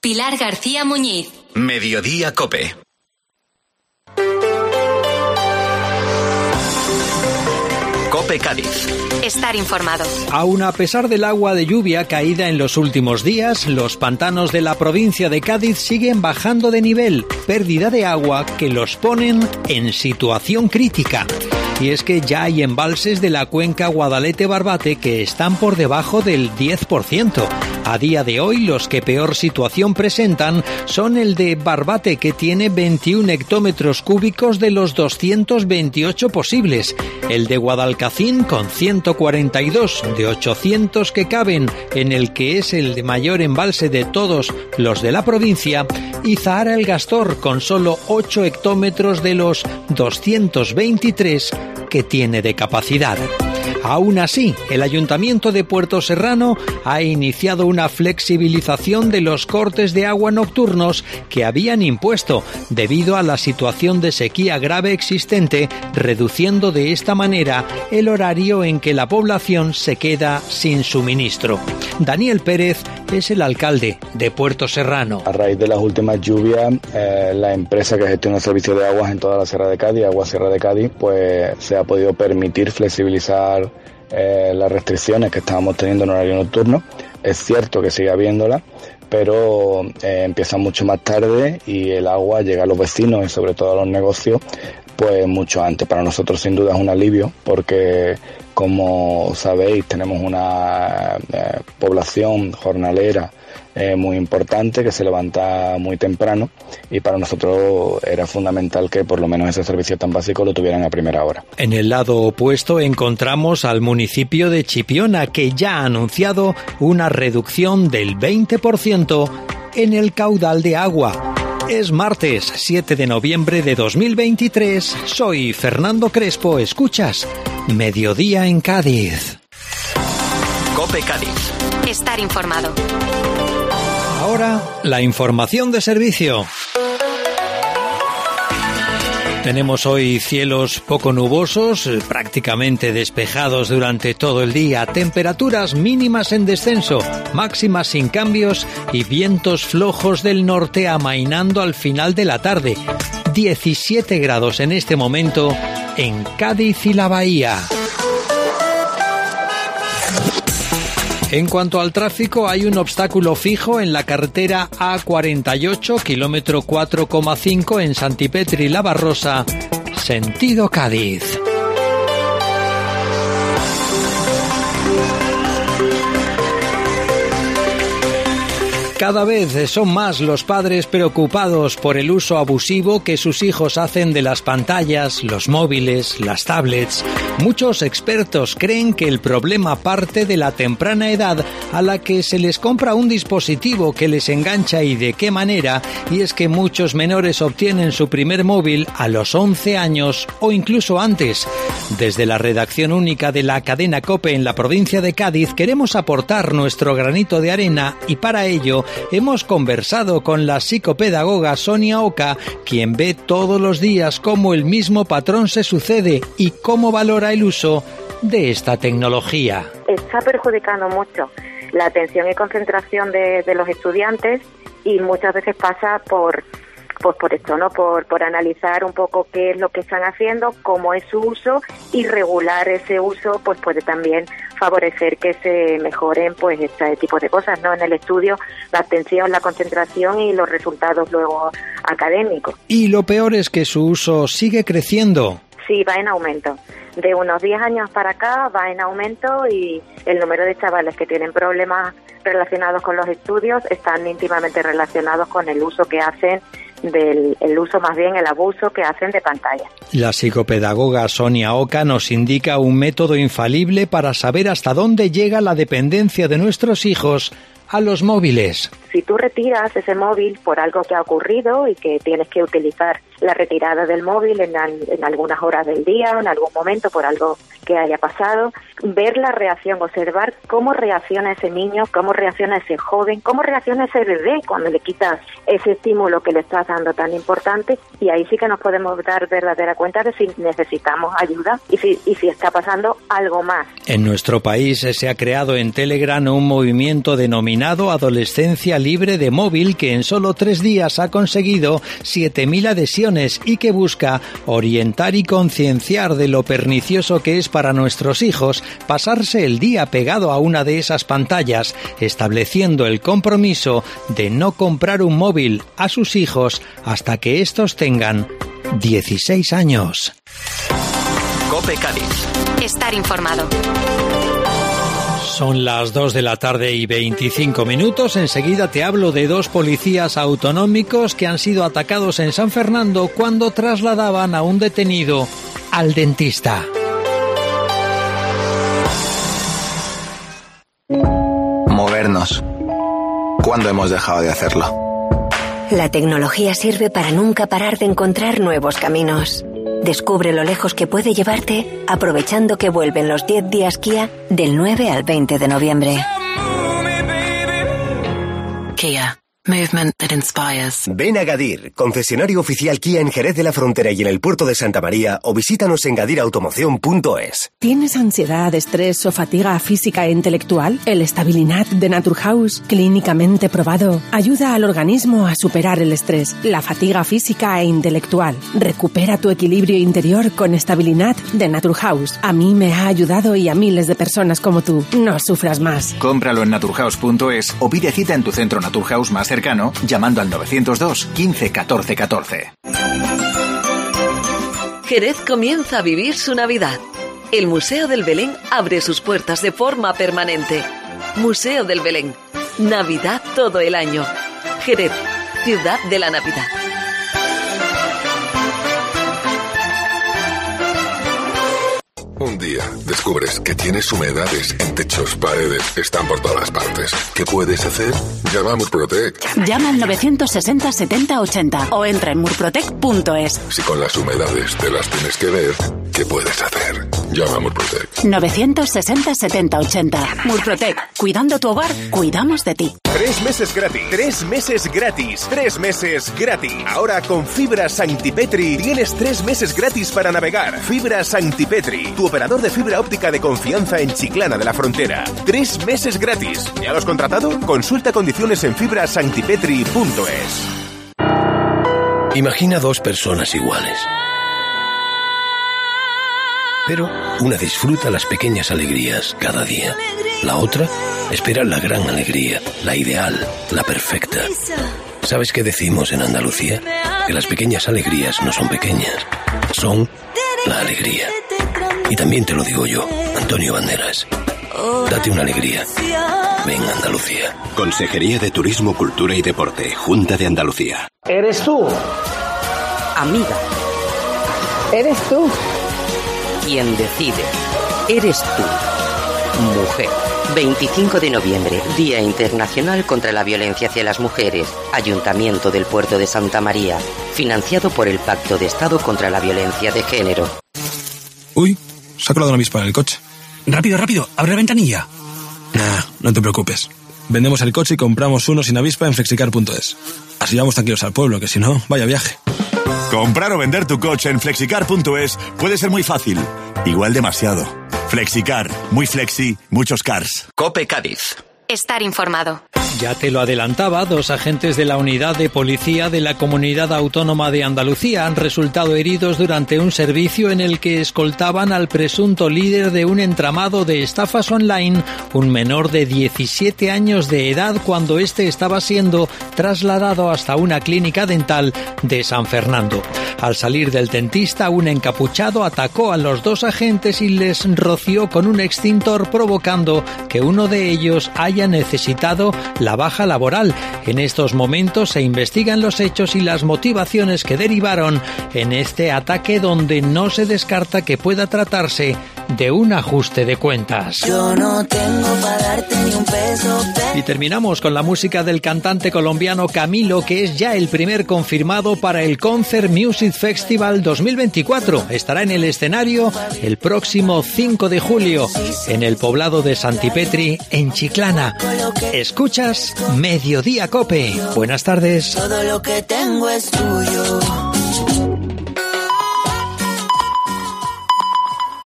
Pilar García Muñiz. Mediodía COPE. COPE Cádiz. Estar informado. Aun a pesar del agua de lluvia caída en los últimos días, los pantanos de la provincia de Cádiz siguen bajando de nivel, pérdida de agua que los ponen en situación crítica. Y es que ya hay embalses de la cuenca Guadalete-Barbate que están por debajo del 10%. A día de hoy, los que peor situación presentan son el de Barbate, que tiene 21 hectómetros cúbicos de los 228 posibles, el de Guadalcacín con 142 de 800 que caben, en el que es el de mayor embalse de todos los de la provincia, y Zahara el Gastor con solo 8 hectómetros de los 223 que tiene de capacidad. Aún así, el Ayuntamiento de Puerto Serrano ha iniciado una flexibilización de los cortes de agua nocturnos que habían impuesto debido a la situación de sequía grave existente, reduciendo de esta manera el horario en que la población se queda sin suministro. Daniel Pérez es el alcalde de Puerto Serrano. A raíz de las últimas lluvias, la empresa que gestiona el servicio de aguas en toda la Sierra de Cádiz, Agua Sierra de Cádiz, pues se ha podido permitir flexibilizar las restricciones que estábamos teniendo en horario nocturno. Es cierto que sigue habiéndolas, pero empieza mucho más tarde y el agua llega a los vecinos y sobre todo a los negocios pues mucho antes. Para nosotros sin duda es un alivio porque, como sabéis, tenemos una población jornalera muy importante que se levanta muy temprano y para nosotros era fundamental que por lo menos ese servicio tan básico lo tuvieran a primera hora. En el lado opuesto encontramos al municipio de Chipiona, que ya ha anunciado una reducción del 20% en el caudal de agua. Es martes 7 de noviembre de 2023. Soy Fernando Crespo. Escuchas Mediodía en Cádiz. COPE Cádiz. Estar informado. Ahora, la información de servicio. Tenemos hoy cielos poco nubosos, prácticamente despejados durante todo el día, temperaturas mínimas en descenso, máximas sin cambios y vientos flojos del norte amainando al final de la tarde. 17 grados en este momento en Cádiz y la Bahía. En cuanto al tráfico, hay un obstáculo fijo en la carretera A48, kilómetro 4,5 en Santipetri La Barrosa, sentido Cádiz. Cada vez son más los padres preocupados por el uso abusivo que sus hijos hacen de las pantallas, los móviles, las tablets. Muchos expertos creen que el problema parte de la temprana edad a la que se les compra un dispositivo que les engancha y de qué manera, y es que muchos menores obtienen su primer móvil a los 11 años o incluso antes. Desde la redacción única de la cadena COPE en la provincia de Cádiz queremos aportar nuestro granito de arena y para ello hemos conversado con la psicopedagoga Sonia Oca, quien ve todos los días cómo el mismo patrón se sucede y cómo valora el uso de esta tecnología. Está perjudicando mucho la atención y concentración de los estudiantes y muchas veces pasa por esto, ¿no? Por analizar un poco qué es lo que están haciendo, cómo es su uso y regular ese uso, pues puede también favorecer que se mejoren pues este tipo de cosas, ¿no? En el estudio, la atención, la concentración y los resultados luego académicos. Y lo peor es que su uso sigue creciendo. Sí, va en aumento. De unos 10 años para acá va en aumento y el número de chavales que tienen problemas relacionados con los estudios están íntimamente relacionados con el uso que hacen el uso, más bien el abuso que hacen de pantalla. La psicopedagoga Sonia Oca nos indica un método infalible para saber hasta dónde llega la dependencia de nuestros hijos a los móviles. Si tú retiras ese móvil por algo que ha ocurrido y que tienes que utilizar la retirada del móvil en algunas horas del día o en algún momento por algo que haya pasado, ver la reacción, observar cómo reacciona ese niño, cómo reacciona ese joven, cómo reacciona ese bebé cuando le quitas ese estímulo que le estás dando tan importante, y ahí sí que nos podemos dar verdadera cuenta de si necesitamos ayuda y si está pasando algo más. En nuestro país se ha creado en Telegram un movimiento denominado denominado Adolescencia Libre de Móvil, que en solo 3 días ha conseguido 7.000 adhesiones y que busca orientar y concienciar de lo pernicioso que es para nuestros hijos pasarse el día pegado a una de esas pantallas, estableciendo el compromiso de no comprar un móvil a sus hijos hasta que estos tengan 16 años. COPE Cádiz. Estar informado. Son las 2 de la tarde y 25 minutos. Enseguida te hablo de 2 policías autonómicos que han sido atacados en San Fernando cuando trasladaban a un detenido al dentista. Movernos. ¿Cuándo hemos dejado de hacerlo? La tecnología sirve para nunca parar de encontrar nuevos caminos. Descubre lo lejos que puede llevarte aprovechando que vuelven los 10 días Kia del 9 al 20 de noviembre. Kia. Movement that inspires. Ven a Gadir, concesionario oficial Kia en Jerez de la Frontera y en el puerto de Santa María, o visítanos en gadirautomoción.es. ¿Tienes ansiedad, estrés o fatiga física e intelectual? El Stabilinat de Naturhaus, clínicamente probado, ayuda al organismo a superar el estrés, la fatiga física e intelectual. Recupera tu equilibrio interior con Stabilinat de Naturhaus. A mí me ha ayudado y a miles de personas como tú. No sufras más. Cómpralo en naturhaus.es o pide cita en tu centro Naturhaus más cercano llamando al 902 15 14 14. Jerez comienza a vivir su Navidad. El Museo del Belén abre sus puertas de forma permanente. Museo del Belén. Navidad todo el año. Jerez, ciudad de la Navidad. Un día descubres que tienes humedades en techos, paredes, están por todas partes. ¿Qué puedes hacer? Llama a Murprotec. Llama al 960 70 80 o entra en murprotec.es. Si con las humedades te las tienes que ver, ¿qué puedes hacer? Llama a Murprotec. 960 70 80. Murprotec. Cuidando tu hogar, cuidamos de ti. 3 meses gratis. 3 meses gratis. 3 meses gratis. Ahora con Fibra Santipetri tienes 3 meses gratis para navegar. Fibra Santipetri, tu operador de fibra óptica de confianza en Chiclana de la Frontera. 3 meses gratis. ¿Ya lo has contratado? Consulta condiciones en fibrasantipetri.es. Imagina 2 personas iguales. Pero una disfruta las pequeñas alegrías cada día. La otra espera la gran alegría, la ideal, la perfecta. ¿Sabes qué decimos en Andalucía? Que las pequeñas alegrías no son pequeñas, son la alegría. Y también te lo digo yo, Antonio Banderas. Date una alegría. Ven Andalucía. Consejería de Turismo, Cultura y Deporte, Junta de Andalucía. ¿Eres tú? Amiga. ¿Eres tú? Quien decide. Eres tú. Mujer. 25 de noviembre, Día Internacional contra la Violencia hacia las Mujeres. Ayuntamiento del Puerto de Santa María. Financiado por el Pacto de Estado contra la Violencia de Género. Uy, se ha colado una avispa en el coche. Rápido, rápido, abre la ventanilla. Nah, no te preocupes. Vendemos el coche y compramos uno sin avispa en flexicar.es. Así vamos tranquilos al pueblo, que si no, vaya viaje. Comprar o vender tu coche en flexicar.es puede ser muy fácil. Igual demasiado. Flexicar. Muy flexi, muchos cars. COPE Cádiz. Estar informado. Ya te lo adelantaba, 2 agentes de la Unidad de Policía de la Comunidad Autónoma de Andalucía han resultado heridos durante un servicio en el que escoltaban al presunto líder de un entramado de estafas online, un menor de 17 años de edad, cuando este estaba siendo trasladado hasta una clínica dental de San Fernando. Al salir del dentista, un encapuchado atacó a los 2 agentes y les roció con un extintor, provocando que uno de ellos haya necesitado la baja laboral. En estos momentos se investigan los hechos y las motivaciones que derivaron en este ataque, donde no se descarta que pueda tratarse de un ajuste de cuentas. Yo no tengo para darte ni un peso. Y terminamos con la música del cantante colombiano Camilo, que es ya el primer confirmado para el Concert Music Festival 2024. Estará en el escenario el próximo 5 de julio en el poblado de Santipetri, en Chiclana. Escuchas Mediodía Cope. Buenas tardes. Todo lo que tengo es tuyo.